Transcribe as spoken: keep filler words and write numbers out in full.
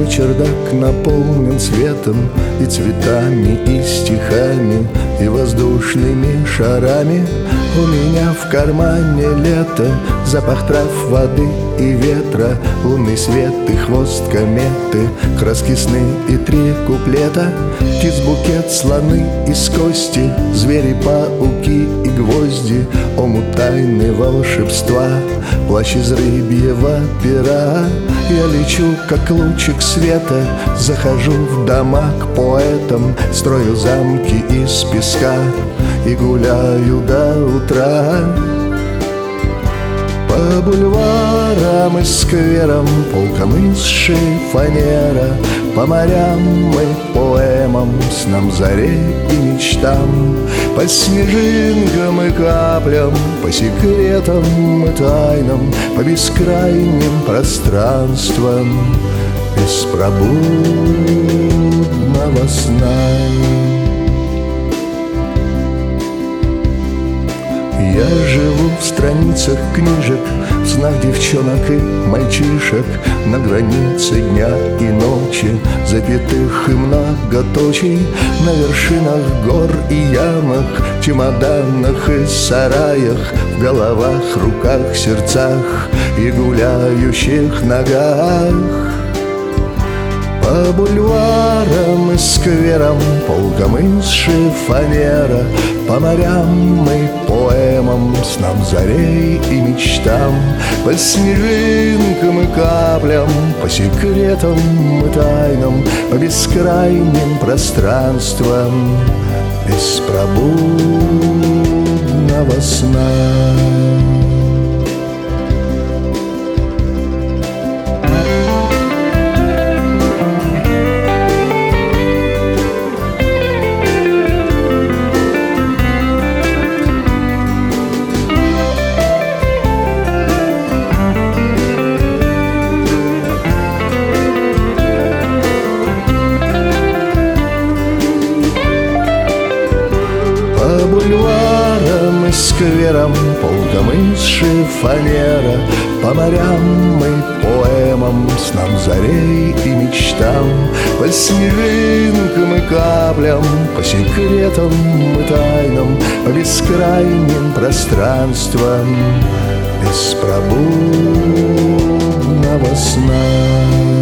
Мой чердак наполнен светом и цветами, и стихами, и воздушными шарами. У меня в кармане лето, запах трав, воды и ветра, лунный свет и хвост кометы, краски, сны и три куплета. Птиц букет, слоны из кости, звери, пауки и гвозди, омут тайны волшебства, плащ из рыбьего пера. Я лечу, как лучик света, захожу в дома к поэтам, строю замки из песка и гуляю до утра. По бульварам и скверам, полкам из шифонера, по морям и поэмам, снам, заре и мечтам, по снежинкам и каплям, по секретам и тайнам, по бескрайним пространствам беспробудного сна. Я живу в страницах книжек, в снах девчонок и мальчишек, на границе дня и ночи, запятых и многоточий, на вершинах гор и ямах, чемоданах и сараях, в головах, руках, сердцах и гуляющих ногах. По бульварам и скверам, полкам из шифонера, по морям и поэмам, снам, зарей и мечтам, по снежинкам и каплям, по секретам и тайнам, по бескрайним пространствам беспробудного сна. По бульварам и скверам, полкам из шифонера, по морям и поэмам, снам, зарей и мечтам, по снежинкам и каплям, по секретам и тайнам, по бескрайним пространствам беспробудного сна.